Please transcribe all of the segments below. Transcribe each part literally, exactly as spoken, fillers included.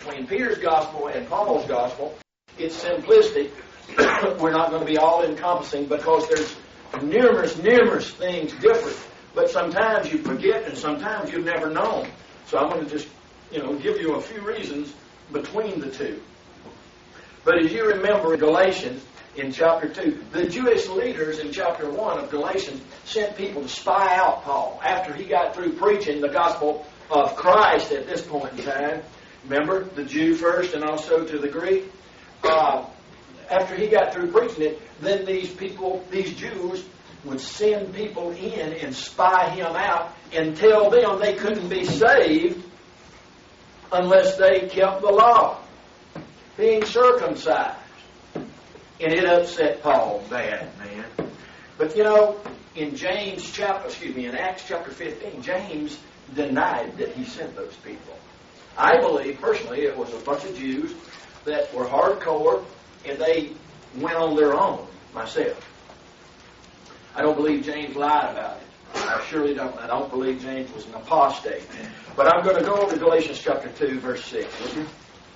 between Peter's gospel and Paul's gospel. It's simplistic. We're not going to be all-encompassing because there's numerous, numerous things different. But sometimes you forget and sometimes you've never known. So I'm going to just, you know, give you a few reasons between the two. But as you remember in Galatians, in chapter two, the Jewish leaders in chapter one of Galatians sent people to spy out Paul after he got through preaching the gospel of Christ at this point in time. Remember, the Jew first and also to the Greek. Uh, after he got through preaching it, then these people, these Jews, would send people in and spy him out and tell them they couldn't be saved unless they kept the law, being circumcised. And it upset Paul bad, man. But you know, in James chapter, excuse me, in Acts chapter fifteen, James denied that he sent those people. I believe, personally, it was a bunch of Jews that were hardcore, and they went on their own, myself. I don't believe James lied about it. I surely don't. I don't believe James was an apostate. But I'm going to go over to Galatians chapter two, verse six. Would you?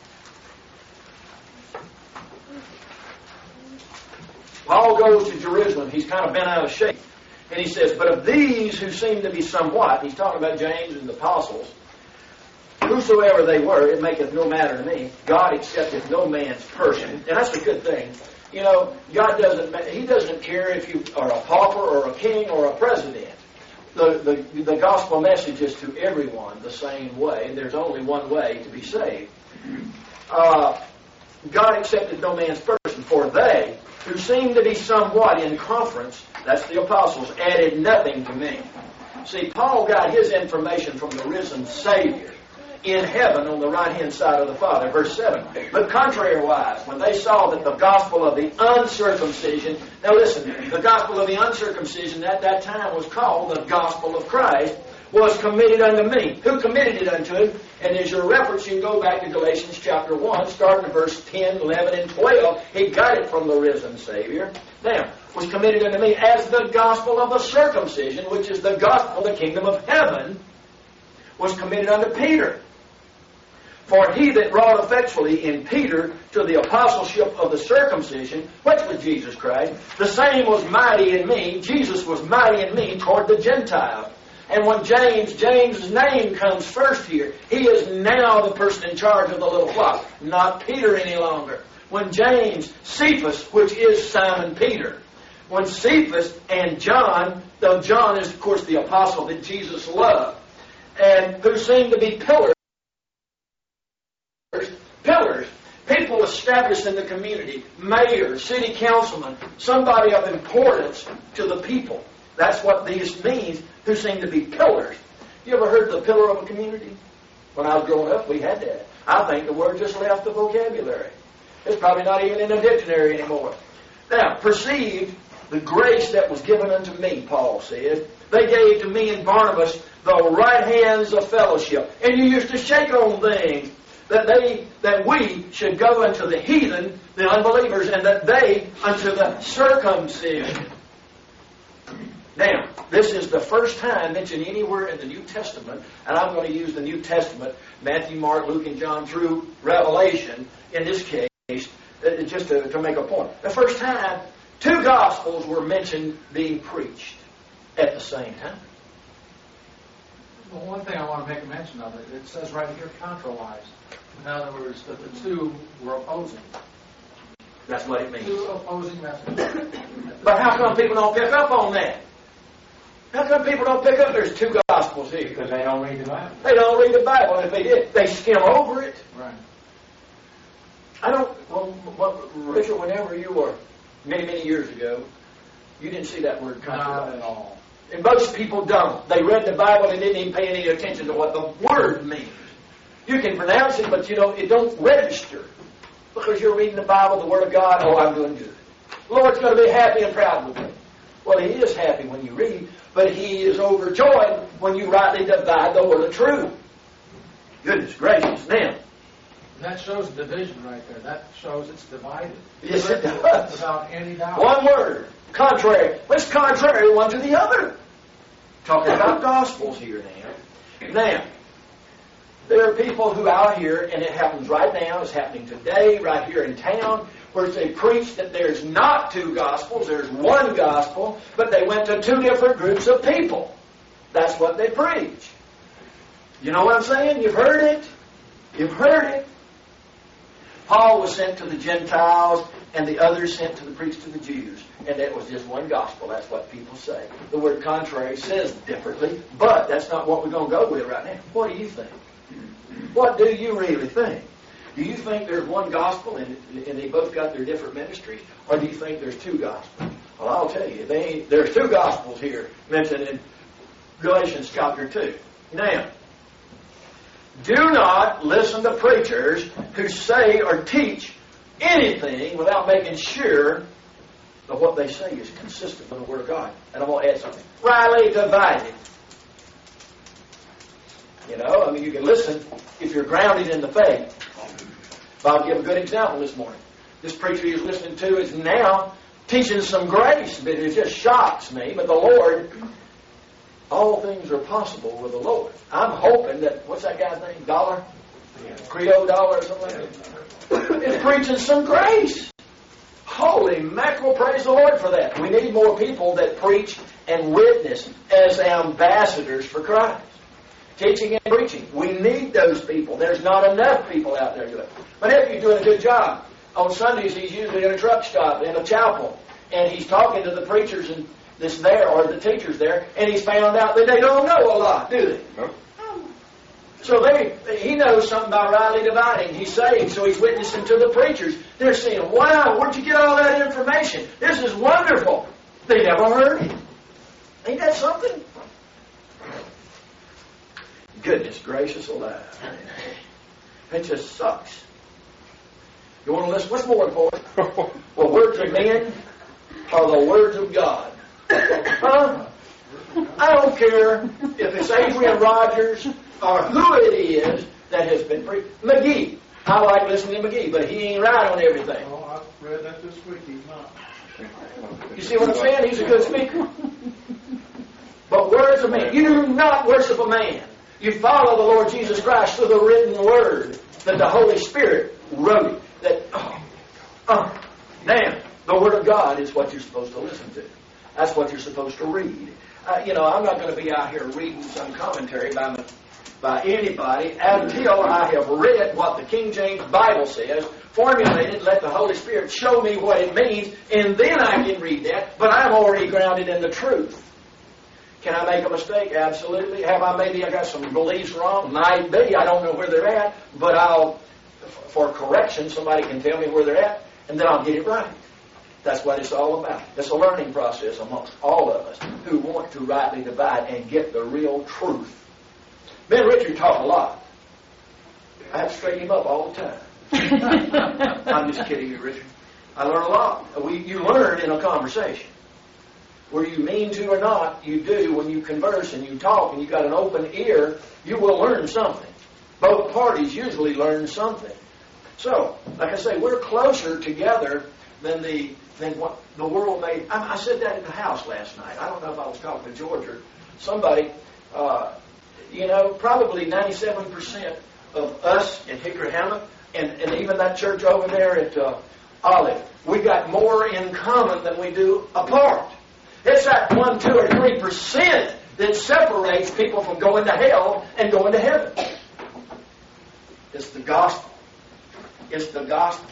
Paul goes to Jerusalem. He's kind of bent out of shape. And he says, but of these who seem to be somewhat, he's talking about James and the apostles, whosoever they were, it maketh no matter to me. God accepteth no man's person. And that's a good thing. You know, God doesn't, He doesn't care if you are a pauper or a king or a president. The, the, the gospel message is to everyone the same way. And there's only one way to be saved. Uh, God accepted no man's person, for they, who seemed to be somewhat in conference, that's the apostles, added nothing to me. See, Paul got his information from the risen Savior in heaven on the right-hand side of the Father. Verse seven. But contrariwise, when they saw that the gospel of the uncircumcision, now listen, the gospel of the uncircumcision at that time was called the gospel of Christ, was committed unto me. Who committed it unto him? And as your reference, you can go back to Galatians chapter one, starting at verse ten, eleven, and twelve. He got it from the risen Savior. Now, was committed unto me as the gospel of the circumcision, which is the gospel of the kingdom of heaven, was committed unto Peter. For he that wrought effectually in Peter to the apostleship of the circumcision, which was Jesus Christ, the same was mighty in me. Jesus was mighty in me toward the Gentiles. And when James, James's name comes first here, he is now the person in charge of the little flock, not Peter any longer. When James, Cephas, which is Simon Peter, when Cephas and John, though John is of course the apostle that Jesus loved, and who seemed to be pillars, pillars, people established in the community, mayor, city councilman, somebody of importance to the people. That's what these means, who seem to be pillars. You ever heard the pillar of a community? When I was growing up, we had that. I think the word just left the vocabulary. It's probably not even in a dictionary anymore. Now, perceive the grace that was given unto me, Paul said. They gave to me and Barnabas the right hands of fellowship. And you used to shake on things that they, that we should go unto the heathen, the unbelievers, and that they unto the circumcision. Now, this is the first time mentioned anywhere in the New Testament, and I'm going to use the New Testament, Matthew, Mark, Luke, and John, through Revelation, in this case, just to, to make a point. The first time, two Gospels were mentioned being preached at the same time. Well, one thing I want to make a mention of, it, it says right here, contrariwise. In other words, that the two were opposing. That's what it means. Two opposing messages. But how come people don't pick up on that? How come people don't pick up there's two Gospels here? Because they don't read the Bible. They don't read the Bible. And if they did, they skim over it. Right. I don't, well, well, Richard, whenever you were, many, many years ago, you didn't see that word contrariwise. Not at all. And most people don't. They read the Bible and didn't even pay any attention to what the word means. You can pronounce it, but you know, it don't register. Because you're reading the Bible, the Word of God, oh, I'm doing good. The Lord's going to be happy and proud with me. Well, He is happy when you read, but He is overjoyed when you rightly divide the word of truth. Goodness gracious. Now, that shows division right there. That shows it's divided. Yes, it does. Without any doubt. One word. Contrary. It's contrary one to the other. Talking about Gospels here now. Now, There are people who out here, and it happens right now, it's happening today, right here in town, where they preach that there's not two gospels, there's one gospel, but they went to two different groups of people. That's what they preach. You know what I'm saying? You've heard it. You've heard it. Paul was sent to the Gentiles, and the others sent to the preach to the Jews. And that was just one gospel. That's what people say. The word contrary says differently, but that's not what we're going to go with right now. What do you think? What do you really think? Do you think there's one gospel and, and they both got their different ministries? Or do you think there's two gospels? Well, I'll tell you, they ain't, there's two gospels here mentioned in Galatians chapter two. Now, do not listen to preachers who say or teach anything without making sure that what they say is consistent with the Word of God. And I'm going to add something. Rightly divided. You know, I mean, you can listen if you're grounded in the faith. I'll give a good example this morning. This preacher he's listening to is now teaching some grace, but it just shocks me. But the Lord, all things are possible with the Lord. I'm hoping that, what's that guy's name? Dollar? Yeah. Creole Dollar or something like that? Is preaching some grace. Holy mackerel, praise the Lord for that. We need more people that preach and witness as ambassadors for Christ. Teaching and preaching. We need those people. There's not enough people out there doing it. But if you're doing a good job, on Sundays he's usually in a truck stop, in a chapel, and he's talking to the preachers and this there, or the teachers there, and he's found out that they don't know a lot, do they? No. So they, he knows something about rightly dividing. He's saved, so he's witnessing to the preachers. They're saying, wow, where'd you get all that information? This is wonderful. They never heard it. Ain't that something? Goodness gracious alive. It just sucks. You want to listen? What's more important? The words of men or the words of God? Huh? I don't care if it's Adrian Rogers or who it is that has been preached. McGee. I like listening to McGee, but he ain't right on everything. Oh, I read that this week. He's not. You see what I'm saying? He's a good speaker. But words of men. You do not worship a man. You follow the Lord Jesus Christ through the written word that the Holy Spirit wrote. That, oh, oh, now, the Word of God is what you're supposed to listen to. That's what you're supposed to read. Uh, you know, I'm not going to be out here reading some commentary by, by anybody until I have read what the King James Bible says, formulated, let the Holy Spirit show me what it means, and then I can read that, but I'm already grounded in the truth. Can I make a mistake? Absolutely. Have I maybe I got some beliefs wrong? Might be. I don't know where they're at, but I'll, for correction, somebody can tell me where they're at, and then I'll get it right. That's what it's all about. It's a learning process amongst all of us who want to rightly divide and get the real truth. Me and Richard talk a lot. I have to straighten him up all the time. I'm just kidding you, Richard. I learn a lot. We, you learn in a conversation. Whether you mean to or not, you do when you converse and you talk and you've got an open ear, you will learn something. Both parties usually learn something. So, like I say, we're closer together than the than what the world made. I, I said that in the house last night. I don't know if I was talking to George or somebody. Uh, you know, probably ninety-seven percent of us in Hickory Hamlet and, and even that church over there at uh, Olive, we got more in common than we do apart. It's that one, two, or three percent that separates people from going to hell and going to heaven. It's the gospel. It's the gospel.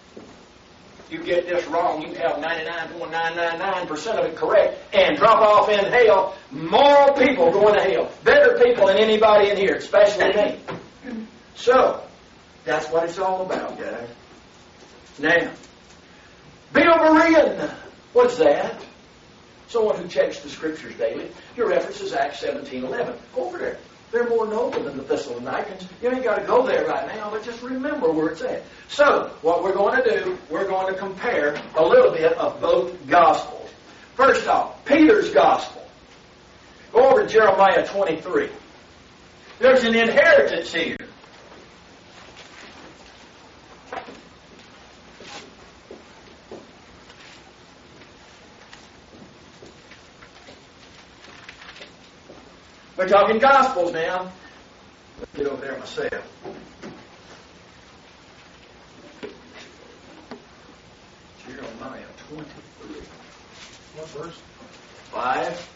You get this wrong, you have ninety-nine point nine nine nine percent of it correct and drop off in hell. More people going to hell. Better people than anybody in here, especially me. So, that's what it's all about, guys. Now, Bill Berean. What's that? Someone who checks the Scriptures daily. Your reference is Acts seventeen eleven. Go over there. They're more noble than the Thessalonians. You ain't got to go there right now, but just remember where it's at. So, what we're going to do, we're going to compare a little bit of both Gospels. First off, Peter's Gospel. Go over to Jeremiah twenty-three. There's an inheritance here. We're talking Gospels now. get over there myself. Jeremiah twenty-three. What verse? Five.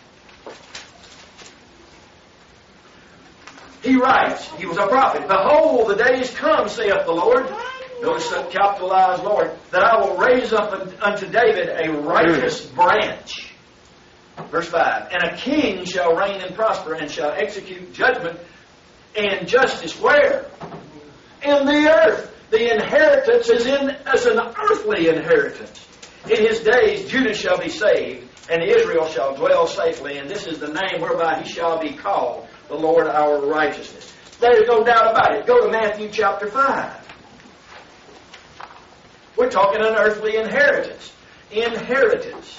He writes, he was a prophet, behold, the days come, saith the Lord. Notice that capitalized Lord, that I will raise up unto David a righteous branch. Verse five. And a king shall reign and prosper, and shall execute judgment and justice. Where? In the earth. The inheritance is in as an earthly inheritance. In his days Judah shall be saved, and Israel shall dwell safely, and this is the name whereby he shall be called, the Lord our righteousness. There's no doubt about it. Go to Matthew chapter five. We're talking an earthly inheritance. Inheritance.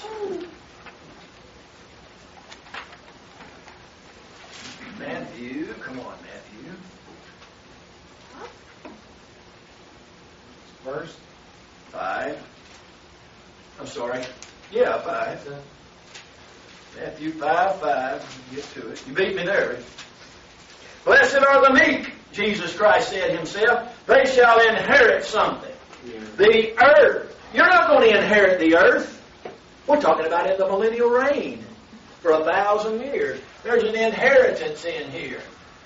Matthew, come on, Matthew. Verse? Five. I'm sorry. Yeah, five. Matthew five, five. Get to it. You beat me there. Blessed are the meek, Jesus Christ said himself. They shall inherit something. Yeah. The earth. You're not going to inherit the earth. We're talking about in the millennial reign for a thousand years. There's an inheritance in here.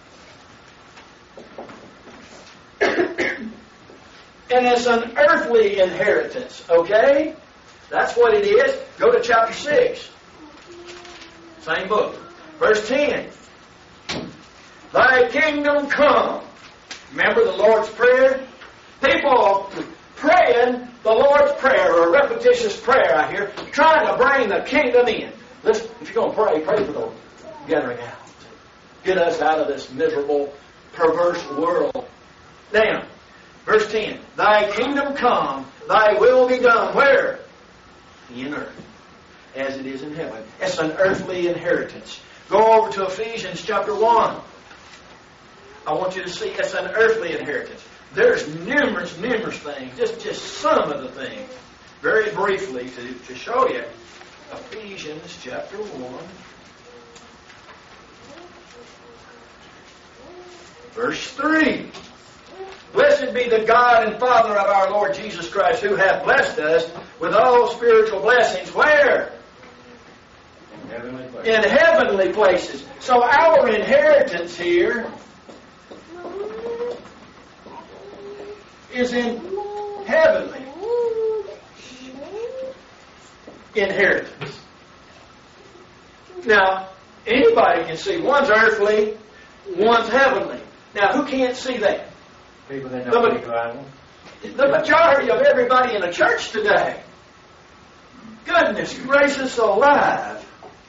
And it's an earthly inheritance, okay? That's what it is. Go to chapter six. Same book. Verse ten. Thy kingdom come. Remember the Lord's Prayer? People praying the Lord's Prayer, or a repetitious prayer, I hear, trying to bring the kingdom in. Listen, if you're going to pray, pray for the gathering out. Get us out of this miserable, perverse world. Now, verse ten. Thy kingdom come, thy will be done. Where? In earth, as it is in heaven. It's an earthly inheritance. Go over to Ephesians chapter one. I want you to see it's an earthly inheritance. There's numerous, numerous things. Just, just some of the things. Very briefly to, to show you. Ephesians chapter one. Verse three. Blessed be the God and Father of our Lord Jesus Christ, who hath blessed us with all spiritual blessings. Where? In heavenly places. In heavenly places. So our inheritance here is in heavenly inheritance. Now, anybody can see one's earthly, one's heavenly. Now, who can't see that? People that don't read the Bible. The majority of everybody in the church today. Goodness gracious alive.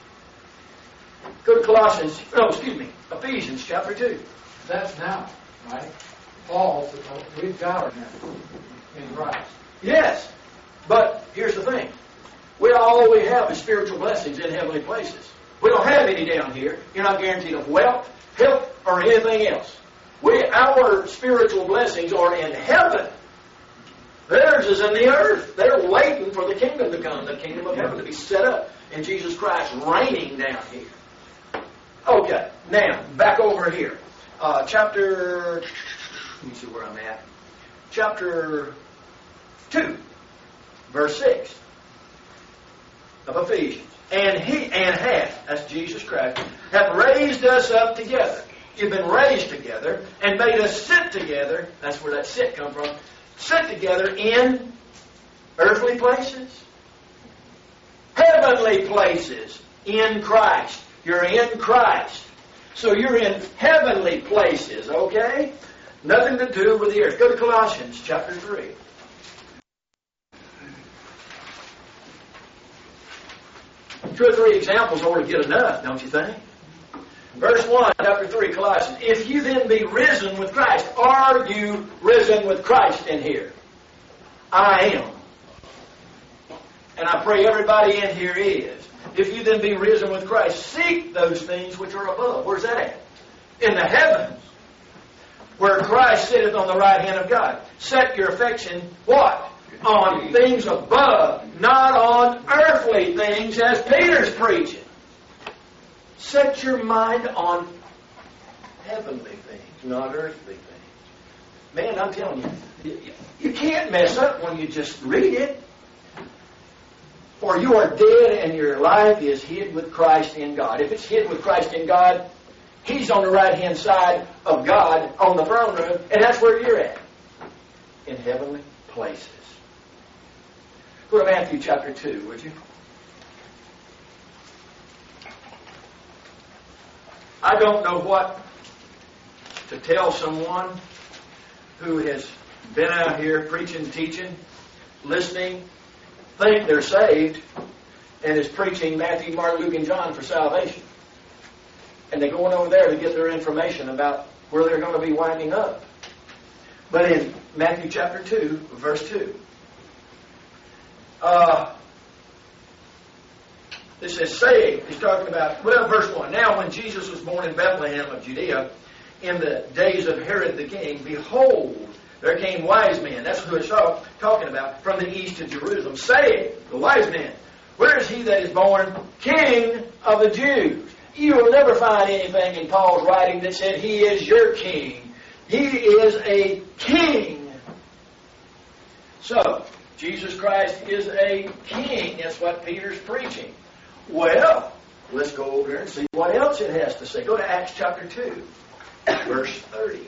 Go to Colossians, no, excuse me, Ephesians chapter two. That's now, right? Paul, we've got it now in Christ. Yes, but here's the thing. We all we have is spiritual blessings in heavenly places. We don't have any down here. You're not guaranteed of wealth, health, or anything else. We, our spiritual blessings are in heaven. Theirs is in the earth. They're waiting for the kingdom to come, the kingdom of heaven to be set up, and Jesus Christ reigning down here. Okay, now, back over here. Uh, chapter, let me see where I'm at. Chapter two, verse six of Ephesians. And he, and hath, that's Jesus Christ, hath raised us up together. You've been raised together and made us sit together. That's where that sit come from. Sit together in earthly places, heavenly places in Christ. You're in Christ. So you're in heavenly places, okay? Nothing to do with the earth. Go to Colossians chapter three. Two or three examples ought to get enough, don't you think? Verse one, chapter three, Colossians. If you then be risen with Christ, are you risen with Christ in here? I am. And I pray everybody in here is. If you then be risen with Christ, seek those things which are above. Where's that at? In the heavens. Where Christ sitteth on the right hand of God. Set your affection, what? On things above, not on earthly things, as Peter's preaching. Set your mind on heavenly things. not earthly things. Man, I'm telling you, you, you can't mess up when you just read it. For you are dead and your life is hid with Christ in God. If it's hid with Christ in God, He's on the right-hand side of God on the throne room, and that's where you're at, in heavenly places. Go to Matthew chapter two, would you? I don't know what to tell someone who has been out here preaching, teaching, listening, think they're saved, and is preaching Matthew, Mark, Luke, and John for salvation. And they're going over there to get their information about where they're going to be winding up. But in Matthew chapter two, verse two, uh, it says, saved, he's talking about, well, verse one, now when Jesus was born in Bethlehem of Judea, in the days of Herod the king, behold, there came wise men, that's who it's talking about, from the east to Jerusalem, saying, the wise men, where is he that is born King of the Jews? You will never find anything in Paul's writing that said he is your king. He is a king. So, Jesus Christ is a king. That's what Peter's preaching. Well, let's go over here and see what else it has to say. Go to Acts chapter two, verse thirty.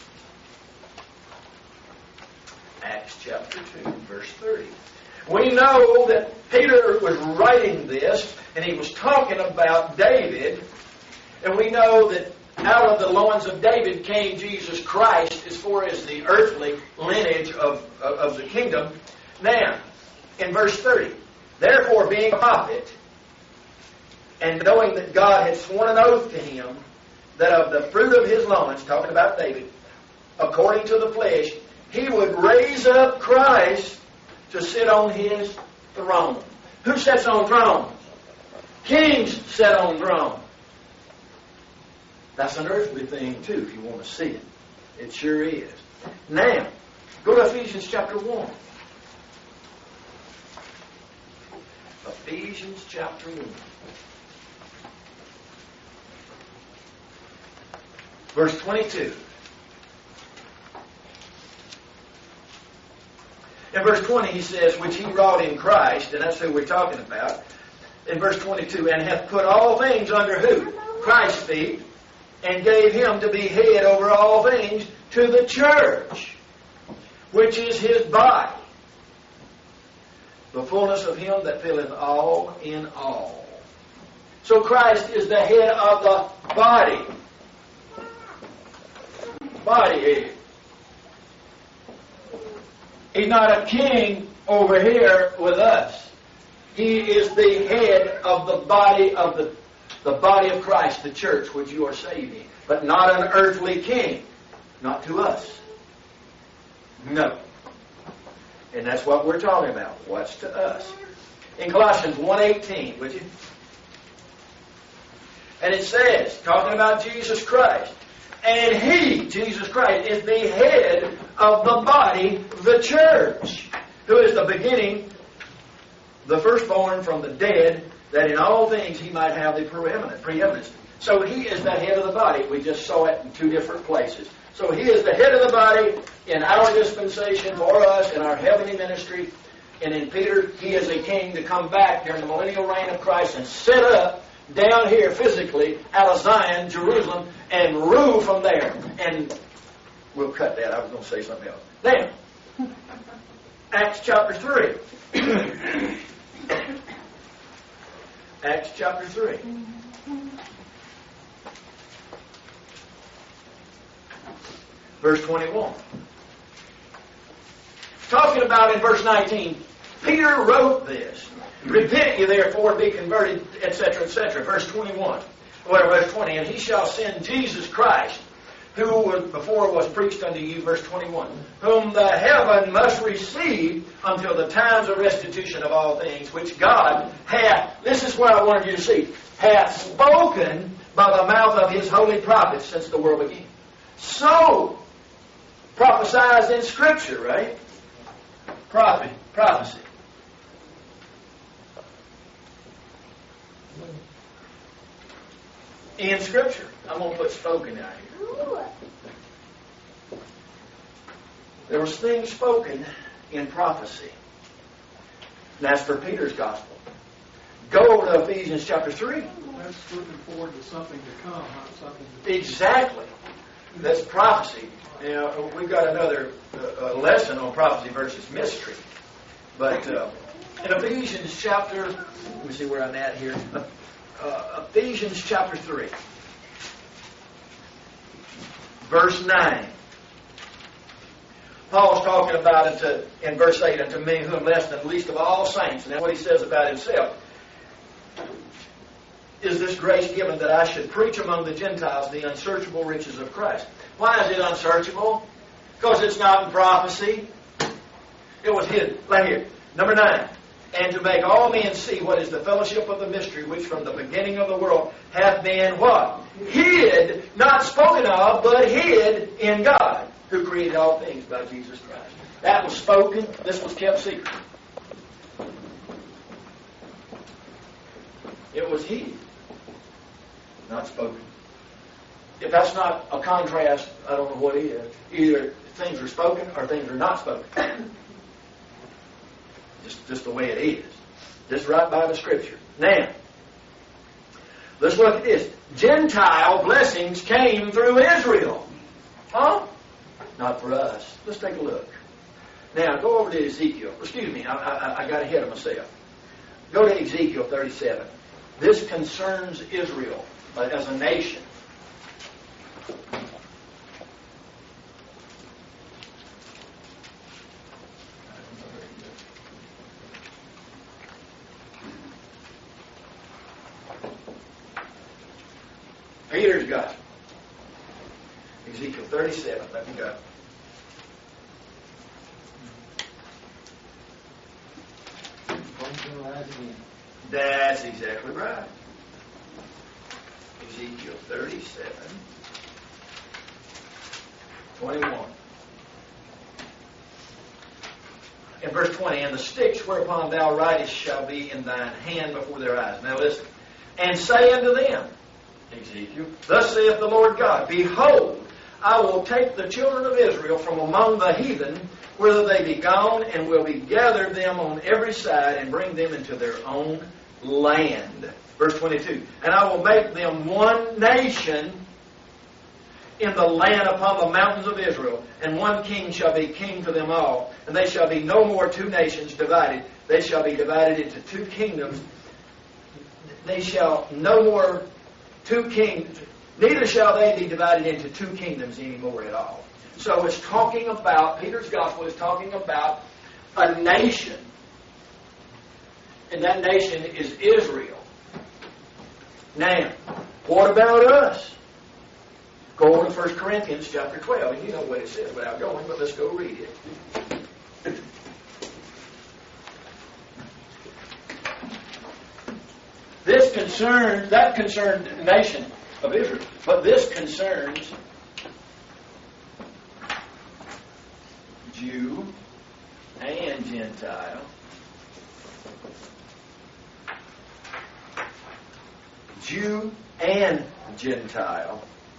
Acts chapter two, verse thirty. We know that Peter was writing this, and he was talking about David, and we know that out of the loins of David came Jesus Christ as far as the earthly lineage of, of, of the kingdom. Now, in verse thirty, therefore being a prophet, and knowing that God had sworn an oath to him, that of the fruit of his loins, talking about David, according to the flesh, he would raise up Christ to sit on his throne. Who sits on thrones? Kings sit on thrones. That's an earthly thing too, if you want to see it. It sure is. Now, go to Ephesians chapter one. Ephesians chapter one. Verse twenty-two. In verse twenty, he says, which he wrought in Christ, and that's who we're talking about. In verse twenty-two, and hath put all things under who? Christ's feet, and gave him to be head over all things to the church, which is his body, the fullness of him that filleth all in all. So Christ is the head of the body. Body head. He's not a king over here with us. He is the head of the body of the, the body of Christ, the church, which you are saved in. But not an earthly king. Not to us. No. And that's what we're talking about. What's to us? In Colossians one eighteen, would you? And it says, talking about Jesus Christ, and He, Jesus Christ, is the head of the body, the church, who is the beginning, the firstborn from the dead, that in all things He might have the preeminence. So He is the head of the body. We just saw it in two different places. So He is the head of the body in our dispensation for us, in our heavenly ministry. And in Peter, He is a king to come back during the millennial reign of Christ and set up down here physically out of Zion, Jerusalem, and rule from there. And we'll cut that. I was going to say something else. Now, Acts chapter three. Acts chapter three. Verse twenty-one. Talking about in verse nineteen, Peter wrote this. Repent ye therefore, be converted, et cetera, et cetera. Verse twenty-one. Well, verse twenty. And He shall send Jesus Christ, who was, before was preached unto you, verse twenty-one, whom the heaven must receive until the times of restitution of all things, which God hath, this is what I wanted you to see, hath spoken by the mouth of His holy prophets since the world began. So, prophesied in Scripture, right? Prophet, prophecy. In Scripture. I'm going to put spoken out here. There was things spoken in prophecy. And that's for Peter's gospel. Go over to Ephesians chapter three. That's looking forward to something to come, not something to... Exactly. That's prophecy. You know, we've got another uh, lesson on prophecy versus mystery. But uh, in Ephesians chapter, let me see where I'm at here. Uh, Ephesians chapter three, verse nine. Paul's talking about it to, in verse eight, unto me who am less than the least of all saints. And that's what he says about himself. Is this grace given that I should preach among the Gentiles the unsearchable riches of Christ? Why is it unsearchable? Because it's not in prophecy. It was hidden. Right here. Number nine. And to make all men see what is the fellowship of the mystery, which from the beginning of the world hath been what? Hid, not spoken of, but hid in God, who created all things by Jesus Christ. That was spoken. This was kept secret. It was hid, not spoken. If that's not a contrast, I don't know what is. Either things are spoken or things are not spoken. Just, just the way it is. Just right by the Scripture. Now, let's look at this. Gentile blessings came through Israel. Huh? Not for us. Let's take a look. Now, go over to Ezekiel. Excuse me, I, I, I got ahead of myself. Go to Ezekiel thirty-seven. This concerns Israel as a nation. Peter's Gospel. Ezekiel thirty-seven. Let me go. That's exactly right. Ezekiel thirty-seven, twenty-one. In verse twenty, and the sticks whereupon thou writest shall be in thine hand before their eyes. Now listen. And say unto them, Ezekiel, thus saith the Lord God, behold, I will take the children of Israel from among the heathen, whither they be gone, and will be gathered them on every side, and bring them into their own land. Verse twenty-two, and I will make them one nation in the land upon the mountains of Israel, and one king shall be king for them all, and they shall be no more two nations divided. They shall be divided into two kingdoms. They shall no more two kingdoms, neither shall they be divided into two kingdoms anymore at all. So it's talking about, Peter's Gospel is talking about a nation. And that nation is Israel. Now, what about us? Go on to First Corinthians chapter twelve, and you know what it says without going, but let's go read it. This concerns, that concerned the nation of Israel, but this concerns Jew and Gentile. Jew and Gentile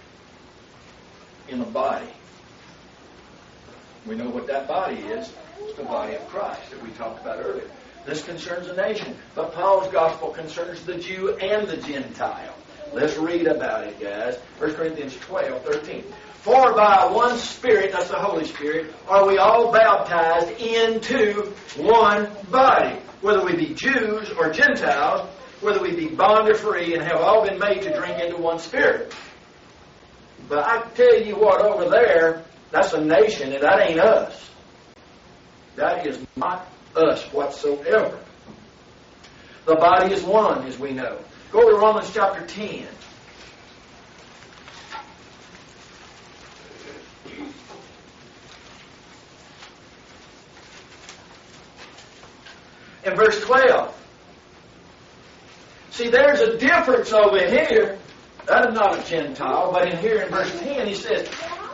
in a body. We know what that body is. It's the body of Christ that we talked about earlier. This concerns a nation, but Paul's gospel concerns the Jew and the Gentile. Let's read about it, guys. First Corinthians twelve, thirteen. For by one Spirit, that's the Holy Spirit, are we all baptized into one body, whether we be Jews or Gentiles, whether we be bond or free, and have all been made to drink into one Spirit. But I tell you what, over there, that's a nation, and that ain't us. That is not us whatsoever. The body is one, as we know. Go to Romans chapter ten. In verse twelve. See, there's a difference over here. That is not a Gentile, but in here in verse ten he says,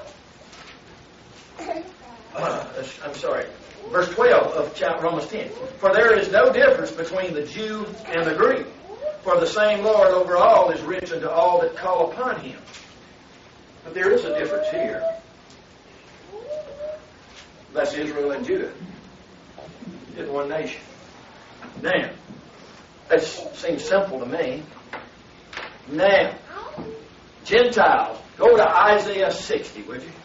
uh, I'm sorry, verse twelve of chapter Romans ten. For there is no difference between the Jew and the Greek, for the same Lord over all is rich unto all that call upon Him. But there is a difference here. That's Israel and Judah. In one nation. Now, that seems simple to me. Now, Gentiles, go to Isaiah sixty, would you?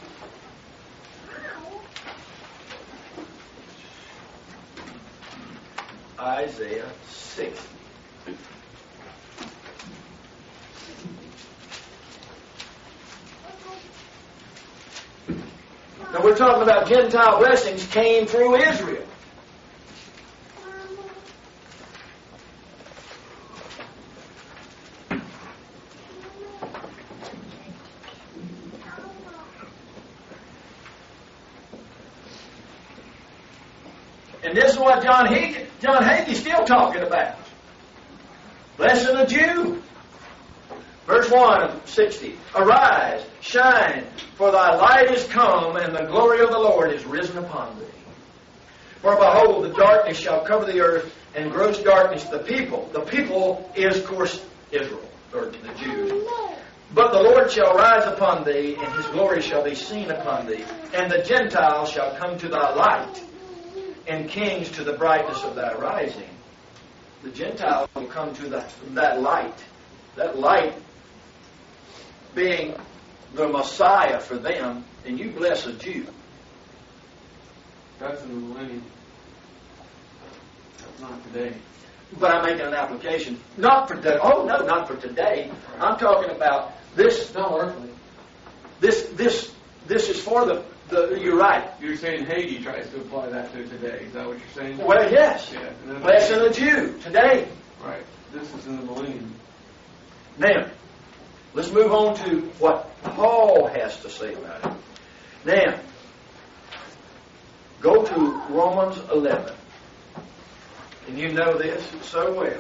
Isaiah sixty. Now we're talking about Gentile blessings came through Israel. And this is what John Hagee, John Hagee's still talking about. Blessing a Jew. Verse one of sixty. Arise, shine, for thy light is come, and the glory of the Lord is risen upon thee. For behold, the darkness shall cover the earth, and gross darkness the people. The people is, of course, Israel, or the Jews. But the Lord shall rise upon thee, and his glory shall be seen upon thee. And the Gentiles shall come to thy light, and kings to the brightness of thy rising. The Gentiles will come to that, that light. That light being the Messiah for them, and you bless a Jew. That's in the millennium. That's not today. But I'm making an application. Not for today. Oh, no, not for today. I'm talking about this. No, earthly. This, this, this is for the, the. You're right. You're saying Hagee tries to apply that to today. Is that what you're saying? Well, yes. Yeah. and then- Blessing a Jew today. Right. This is in the millennium. Now, let's move on to what Paul has to say about it. Now, go to Romans eleven. And you know this so well.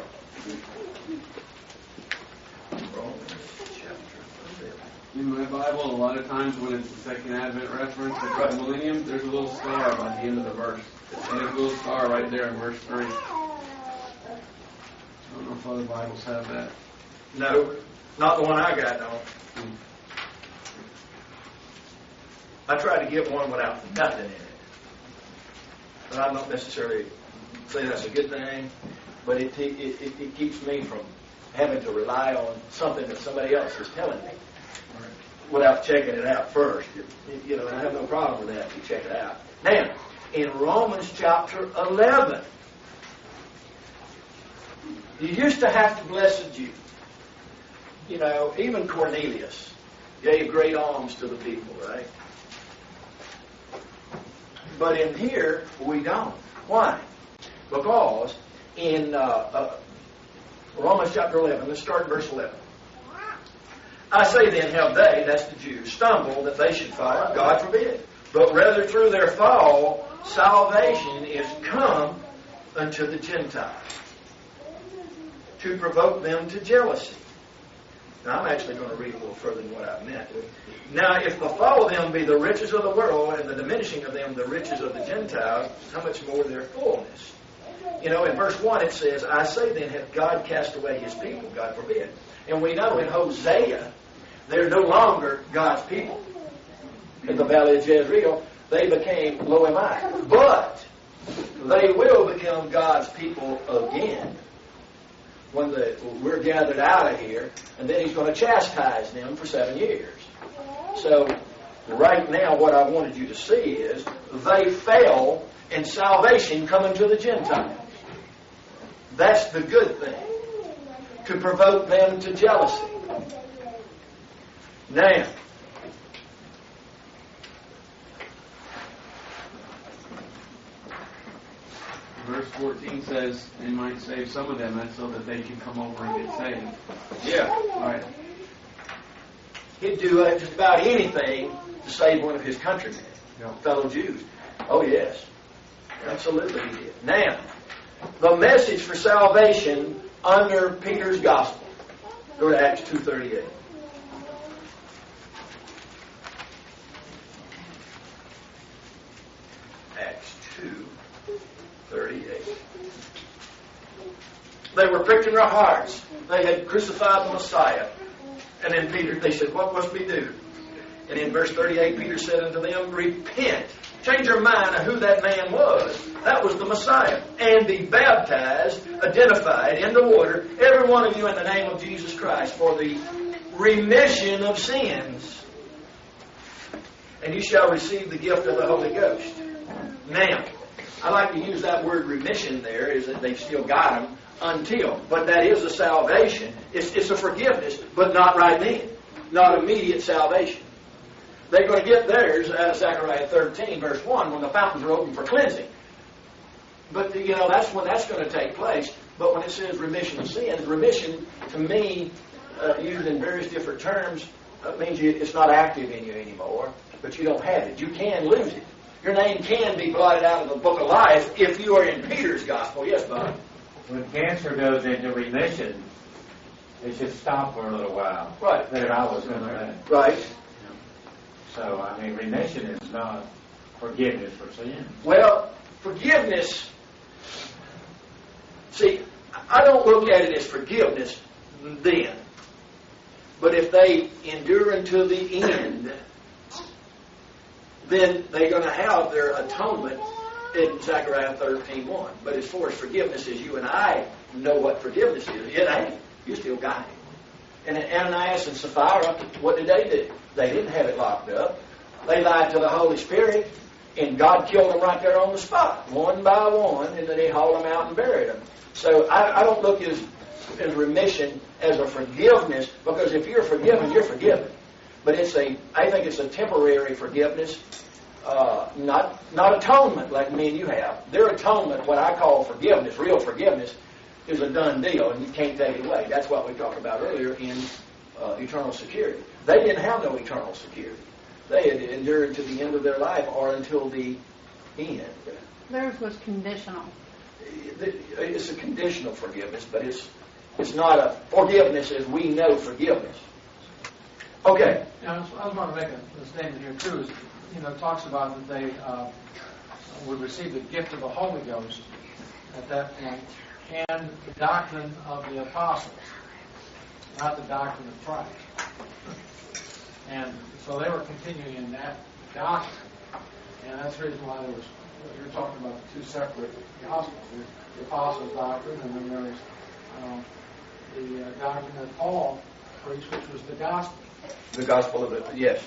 Romans chapter eleven. In my Bible, a lot of times when it's the second Advent reference to the millennium, there's a little star by the end of the verse. And there's a little star right there in verse three. I don't know if other Bibles have that. No, not the one I got, no. I tried to get one without nothing in it. But I'm not necessarily saying that's a good thing, but it, it, it, it keeps me from having to rely on something that somebody else is telling me without checking it out first. You, you know, I have no problem with that if you check it out. Now, in Romans chapter eleven, you used to have to bless a Jew. You know, even Cornelius gave great alms to the people, right? But in here, we don't. Why? Because in uh, uh, Romans chapter eleven, let's start in verse eleven. I say then, have they, that's the Jews, stumbled that they should fall? God forbid. But rather through their fall, salvation is come unto the Gentiles, to provoke them to jealousy. Now, I'm actually going to read a little further than what I meant. Now, if the fall of them be the riches of the world, and the diminishing of them the riches of the Gentiles, how much more their fullness? You know, in verse one it says, I say then, hath God cast away his people? God forbid. And we know in Hosea, they're no longer God's people. In the valley of Jezreel, they became Lo-amite. But they will become God's people again when the, we're gathered out of here, and then he's going to chastise them for seven years. So, right now, what I wanted you to see is they fell, and salvation coming to the Gentiles. That's the good thing, to provoke them to jealousy. Now, Verse fourteen says, they might save some of them, that's so that they can come over and get saved. yeah, Right. he'd do uh, just about anything to save one of his countrymen, Yeah. fellow Jews. Oh, yes. Absolutely he did. Now, the message for salvation under Peter's gospel. Go to Acts two thirty-eight. Acts two thirty-eight. They were pricked in their hearts. They had crucified the Messiah. And then Peter, they said, what must we do? And in verse thirty-eight, Peter said unto them, repent change your mind of who that man was. That was the Messiah. And be baptized, identified in the water, every one of you in the name of Jesus Christ, for the remission of sins. And you shall receive the gift of the Holy Ghost. Now, I like to use that word remission there, is that they've still got them until. But that is a salvation. It's, it's a forgiveness, but not right then. Not immediate salvation. They're going to get theirs out of Zechariah thirteen, verse one, when the fountains are open for cleansing. But, you know, that's when that's going to take place. But when it says remission of sins, remission, to me, uh, used in various different terms, uh, means you, it's not active in you anymore, but you don't have it. You can lose it. Your name can be blotted out of the book of life if you are in Peter's gospel. Yes, Bob? When cancer goes into remission, it should stop for a little while. Right. That I was going to Right. So, I mean, remission is not forgiveness for sin. Well, forgiveness, see, I don't look at it as forgiveness then. But if they endure until the end, then they're going to have their atonement in Zechariah thirteen one. But as far as forgiveness as you and I know what forgiveness is, it ain't. You still got it. And Ananias and Sapphira, what did they do? They didn't have it locked up. They lied to the Holy Spirit, and God killed them right there on the spot, one by one, and then He hauled them out and buried them. So I, I don't look at as remission as a forgiveness, because if you're forgiven, you're forgiven. But it's a, I think it's a temporary forgiveness, uh, not not atonement like me and you have. Their atonement, what I call forgiveness, real forgiveness, is a done deal, and you can't take it away. That's what we talked about earlier in uh, eternal security. They didn't have no eternal security. They had endured to the end of their life or until the end. Theirs was conditional. It's a conditional forgiveness, but it's it's not a forgiveness as we know forgiveness. Okay. Now, I was want to make a, a statement here too. Is, you know, it talks about that they uh, would receive the gift of the Holy Ghost at that point, and the doctrine of the apostles, not the doctrine of Christ. And so they were continuing in that doctrine, and that's the reason why there was. You're talking about two separate gospels. There's the apostles' doctrine, and then there's um, the uh, doctrine that Paul preached, which was the gospel. The gospel of it, yes.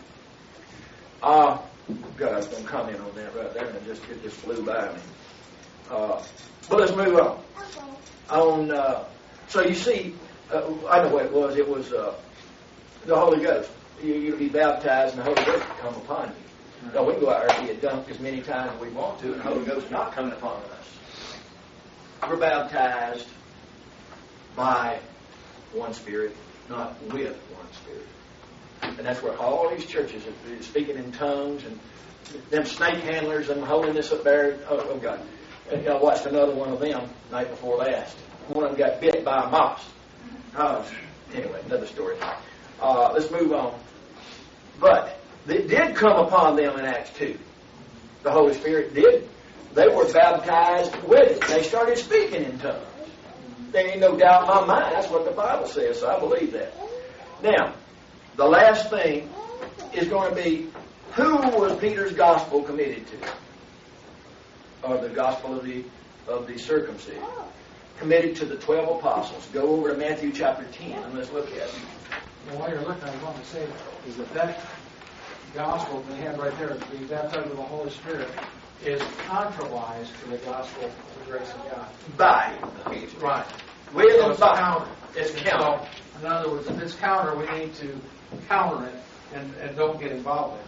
Uh, God, I was going to comment on that right there, and it just, it just flew by me. Uh, but let's move on. On, uh, so you see, uh, I know what it was. It was uh, the Holy Ghost. You, you'll be baptized, and the Holy Ghost will come upon you. No, we can go out there and be dunked as many times as we want to, and the Holy Ghost is not coming upon us. We're baptized by one Spirit, not with one Spirit. And that's where all these churches are speaking in tongues, and them snake handlers and holiness up there. Oh, oh God. And I watched another one of them night before last. One of them got bit by a mouse. Oh, anyway, another story. Uh, let's move on. But it did come upon them in Acts two. The Holy Spirit did. They were baptized with it. They started speaking in tongues. There ain't no doubt in my mind. That's what the Bible says, so I believe that. Now, the last thing is going to be, who was Peter's gospel committed to? Or the gospel of the of the circumcision. Committed to the twelve apostles. Go over to Matthew chapter ten and let's look at it. Well, while you're looking, I want to say is that that gospel they have right there, being baptized with the Holy Spirit, is contrawise to the gospel of the grace of God. By. Right. With So and it's by. counter. It's counter. So, in other words, if it's counter, we need to counter it and, and don't get involved in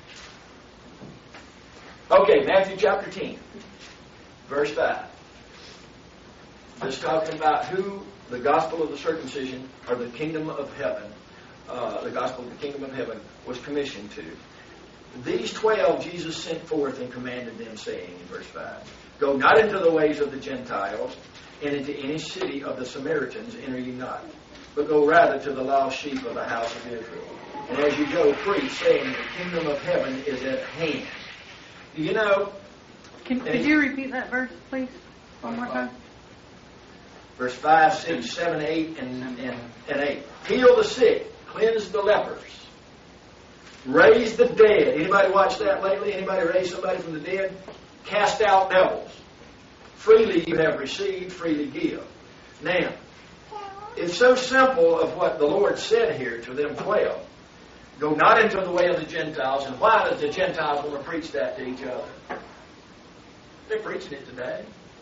it. Okay, Matthew chapter ten, verse five. Just talking about who the gospel of the circumcision, or the kingdom of heaven, uh, the gospel of the kingdom of heaven, was commissioned to. These twelve Jesus sent forth and commanded them, saying, in verse five, go not into the ways of the Gentiles, and into any city of the Samaritans enter ye not, but go rather to the lost sheep of the house of Israel. And as you go, preach, saying, the kingdom of heaven is at hand. You know... Can, could you repeat that verse, please, one more time? Verse five, six, seven, eight, and, and, and eight. Heal the sick, cleanse the lepers. Raised the dead. Anybody watch that lately? Anybody raise somebody from the dead? Cast out devils. Freely you have received, freely give. Now, it's so simple of what the Lord said here to them twelve. Go not into the way of the Gentiles. And why does the Gentiles want to preach that to each other? They're preaching it today.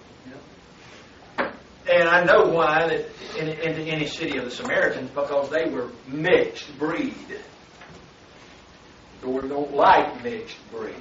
And I know why, that in, in any city of the Samaritans, because they were mixed breed. The Lord don't like mixed breeds.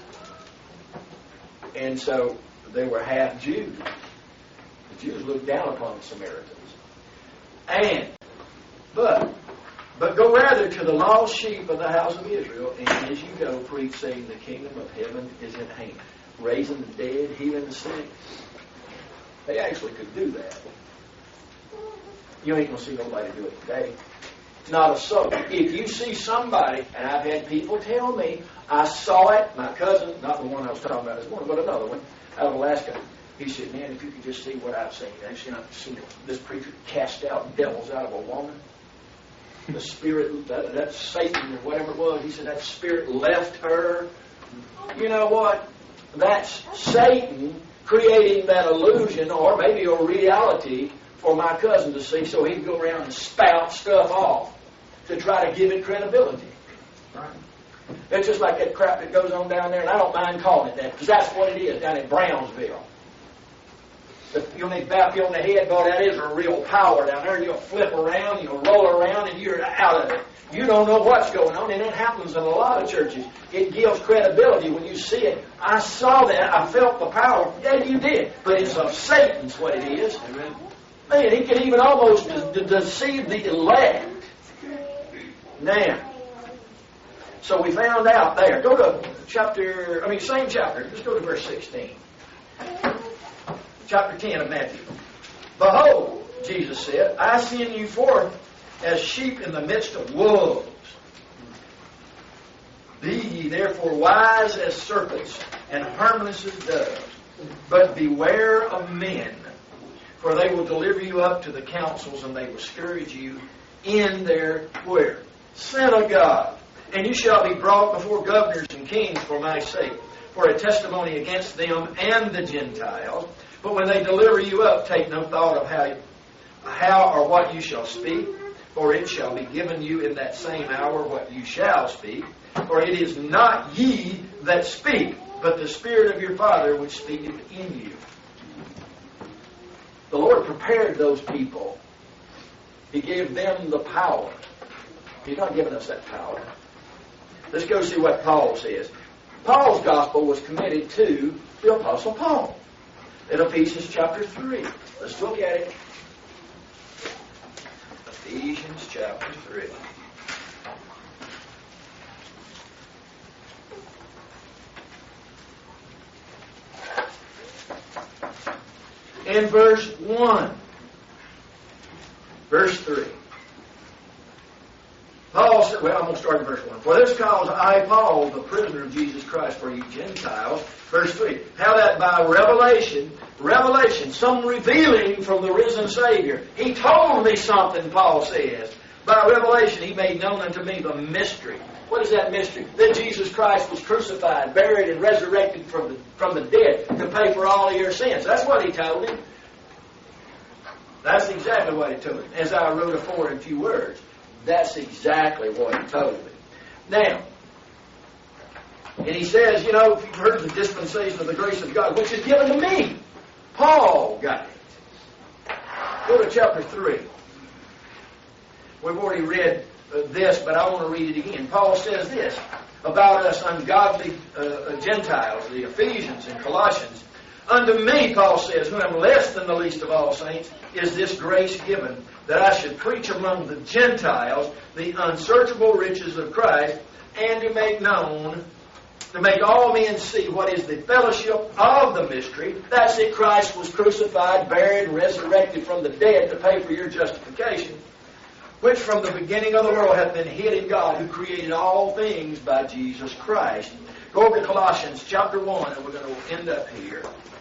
And so they were half Jews. The Jews looked down upon the Samaritans. And, but, but go rather to the lost sheep of the house of Israel, and as you go, preach, saying, the kingdom of heaven is at hand. Raising the dead, healing the sick. They actually could do that. You ain't going to see nobody do it today. Not a soul. If you see somebody, and I've had people tell me, I saw it, my cousin, not the one I was talking about this morning, but another one, out of Alaska. He said, man, if you could just see what I've seen. Actually, I've seen this preacher cast out devils out of a woman. The spirit, that, that Satan or whatever it was, he said that spirit left her. You know what? That's Satan creating that illusion, or maybe a reality, for my cousin to see, so he can go around and spout stuff off to try to give it credibility. Right? It's just like that crap that goes on down there, and I don't mind calling it that, because that's what it is down in Brownsville. If you need bap you on the head, boy, that is a real power down there. You'll flip around, you'll roll around, and you're out of it. You don't know what's going on, and it happens in a lot of churches. It gives credibility when you see it. I saw that. I felt the power. Yeah, you did. But it's of Satan's what it is. Amen. Man, he can even almost de- de- deceive the elect. Now, so we found out there. Go to chapter, I mean, same chapter. Let's go to verse sixteen. Chapter ten of Matthew. Behold, Jesus said, I send you forth as sheep in the midst of wolves. Be ye therefore wise as serpents and harmless as doves. But beware of men, for they will deliver you up to the councils, and they will scourge you in their where? Synagogue. And you shall be brought before governors and kings for my sake, for a testimony against them and the Gentiles. But when they deliver you up, take no thought of how, how or what you shall speak, for it shall be given you in that same hour what you shall speak. For it is not ye that speak, but the Spirit of your Father which speaketh in you. The Lord prepared those people. He gave them the power. He's not giving us that power. Let's go see what Paul says. Paul's gospel was committed to the Apostle Paul in Ephesians chapter three. Let's look at it. Ephesians chapter three. In verse one. Verse three. Paul said, well, I'm going to start in verse one. For this cause I, Paul, the prisoner of Jesus Christ for you Gentiles. Verse three. How that by revelation, revelation, some revealing from the risen Savior. He told me something, Paul says. By revelation, he made known unto me the mystery. What is that mystery? That Jesus Christ was crucified, buried, and resurrected from the, from the dead to pay for all of your sins. That's what he told him. That's exactly what he told him. As I wrote afore in a few words. That's exactly what he told me. Now, and he says, you know, if you've heard the dispensation of the grace of God, which is given to me, Paul got it. Go to chapter three. We've already read uh, this, but I want to read it again. Paul says this about us ungodly uh, Gentiles, the Ephesians and Colossians. Unto me, Paul says, who am less than the least of all saints, is this grace given, that I should preach among the Gentiles the unsearchable riches of Christ, and to make known, to make all men see what is the fellowship of the mystery. That's it, Christ was crucified, buried, and resurrected from the dead to pay for your justification, which from the beginning of the world hath been hid in God, who created all things by Jesus Christ. Go over to Colossians chapter one, and we're going to end up here.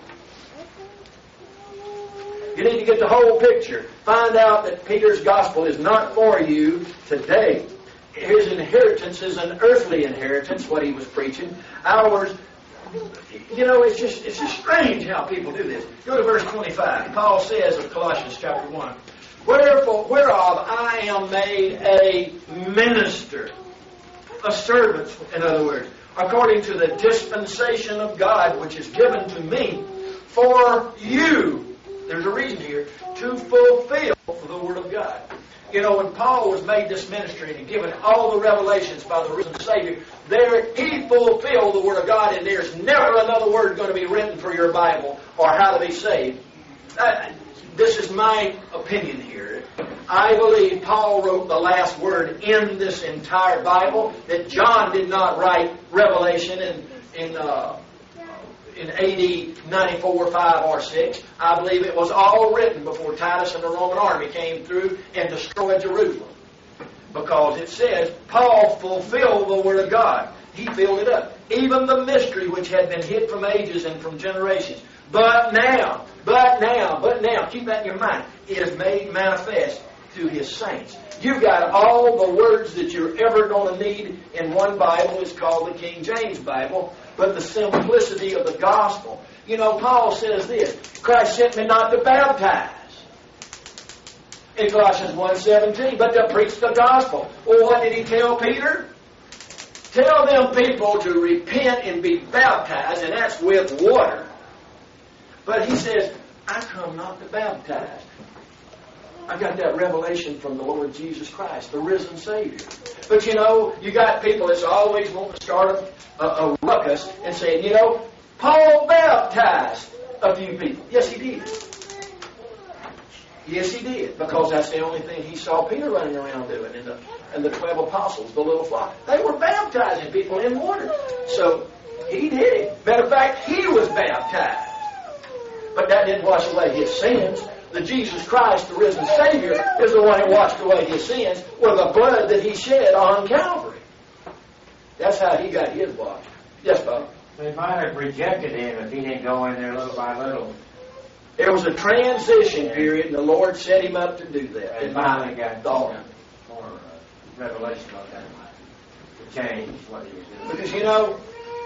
You need to get the whole picture. Find out that Peter's gospel is not for you today. his inheritance is an earthly inheritance, what he was preaching. Ours, you know, it's just it's just strange how people do this. Go to verse twenty-five. Paul says of Colossians chapter one, Wherefore, whereof I am made a minister, a servant, in other words, according to the dispensation of God which is given to me for you. There's a reason here, to fulfill the Word of God. You know, when Paul was made this ministry and given all the revelations by the risen Savior, there he fulfilled the Word of God, and there's never another word going to be written for your Bible or how to be saved. Uh, this is my opinion here. I believe Paul wrote the last word in this entire Bible, that John did not write Revelation in, in uh, in A D ninety-four, five, or six. I believe it was all written before Titus and the Roman army came through and destroyed Jerusalem. Because it says, Paul fulfilled the Word of God. He filled it up. Even the mystery which had been hid from ages and from generations. But now, but now, but now, keep that in your mind, it is made manifest to His saints. You've got all the words that you're ever going to need in one Bible. It's called the King James Bible. But the simplicity of the gospel. You know, Paul says this, Christ sent me not to baptize. In Colossians one seventeen, but to preach the gospel. Well, what did he tell Peter? Tell them people to repent and be baptized, and that's with water. But he says, I come not to baptize. I got that revelation from the Lord Jesus Christ, the risen Savior. But you know, you got people that's always want to start a, a, a ruckus and say, you know, Paul baptized a few people. Yes, he did. Yes, he did. Because that's the only thing he saw Peter running around doing, and the, and the twelve apostles, the little flock. They were baptizing people in water. So, he did it. Matter of fact, he was baptized. But that didn't wash away his sins. The Jesus Christ, the risen Savior, is the one who washed away his sins with the blood that he shed on Calvary. That's how he got his washed. Yes, Bob? They might have rejected him if he didn't go in there little by little. There was a transition period, and the Lord set him up to do that. They finally got thought more uh, revelation on that, to change what he was doing. Because, you know,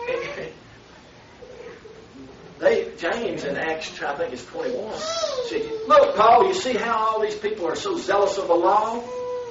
they James in Acts, I think it's twenty-one, said, look, Paul, you see how all these people are so zealous of the law?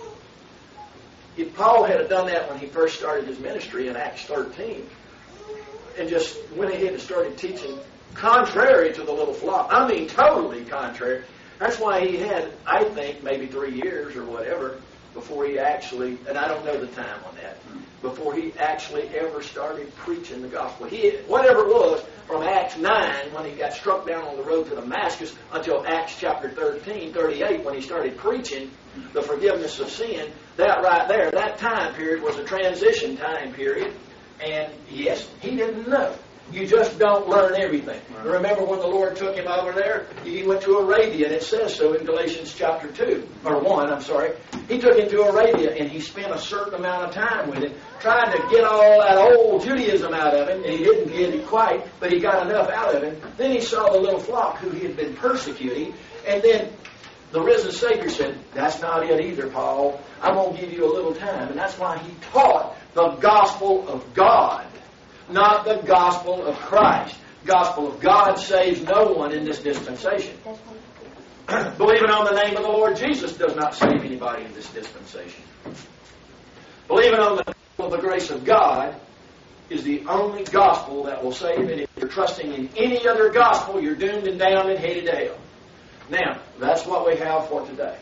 If Paul had done that when he first started his ministry in Acts thirteen, and just went ahead and started teaching contrary to the little flock, I mean totally contrary, that's why he had, I think, maybe three years or whatever before he actually, and I don't know the time on that, before he actually ever started preaching the gospel. He, whatever it was, from Acts nine, when he got struck down on the road to Damascus, until Acts chapter thirteen, thirty-eight, when he started preaching the forgiveness of sin, that right there, that time period was a transition time period. And yes, he didn't know. You just don't learn everything. Right. Remember when the Lord took him over there? He went to Arabia, and it says so in Galatians chapter two, or one, I'm sorry. He took him to Arabia, and he spent a certain amount of time with him, trying to get all that old Judaism out of him, and he didn't get it quite, but he got enough out of him. Then he saw the little flock who he had been persecuting, and then the risen Savior said, that's not it either, Paul. I'm going to give you a little time. And that's why he taught the gospel of God, not the gospel of Christ. Gospel of God saves no one in this dispensation. Believing on the name of the Lord Jesus does not save anybody in this dispensation. Believing on the name of the grace of God is the only gospel that will save. And if you're trusting in any other gospel, you're doomed and damned and headed to hell. Now, that's what we have for today.